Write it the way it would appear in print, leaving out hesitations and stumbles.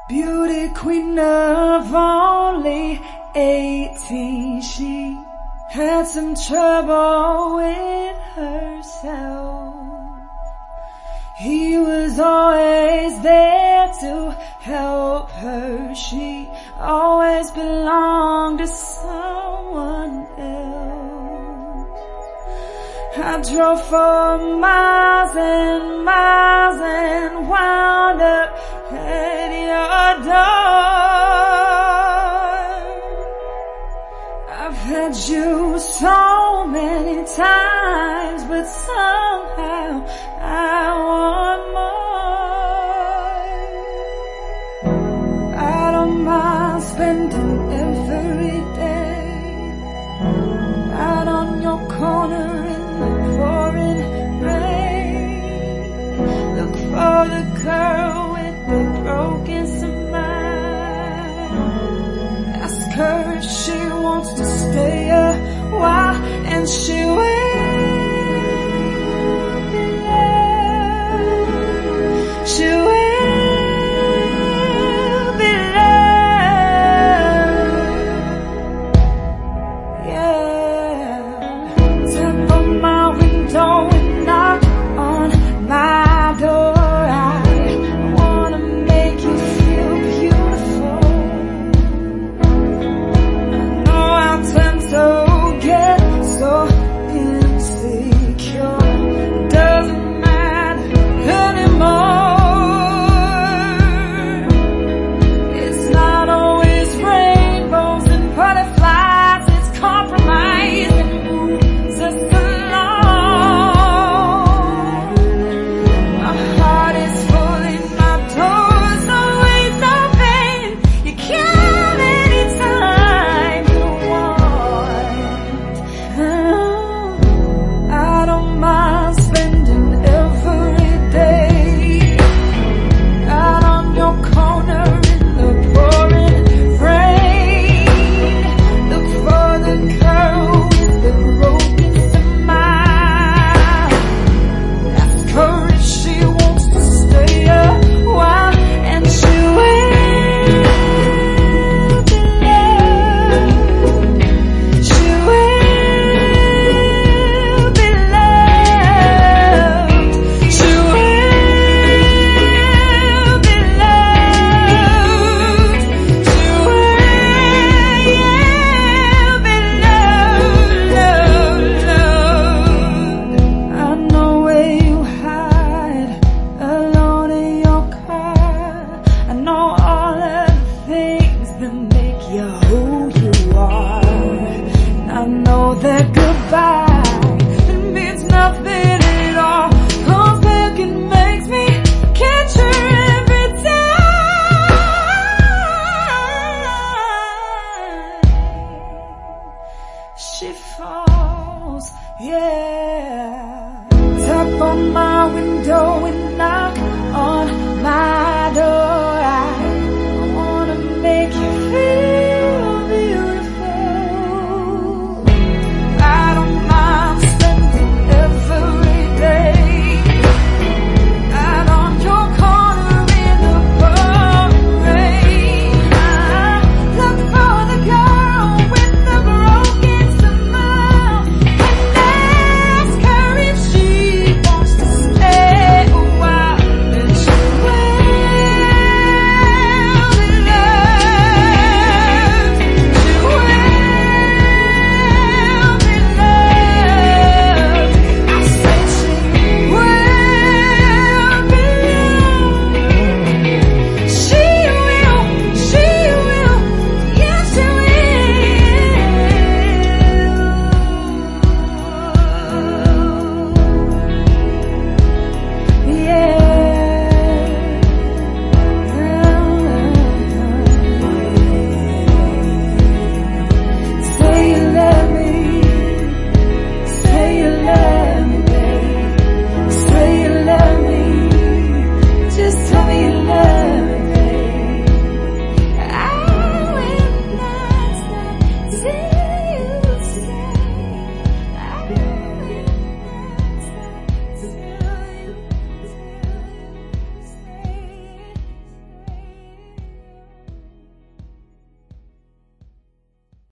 Beauty queen of only 18, she had some trouble with herself. He was always there to help her. She always belonged to someone else. I drove for miles and miles and wound up at your door. I've had you so many times, but somehow I want more. I don't mind spending every day out on your corner in the pouring rain. Look for the girl with the broken smile. Ask her if she wants to stay a while, and she will.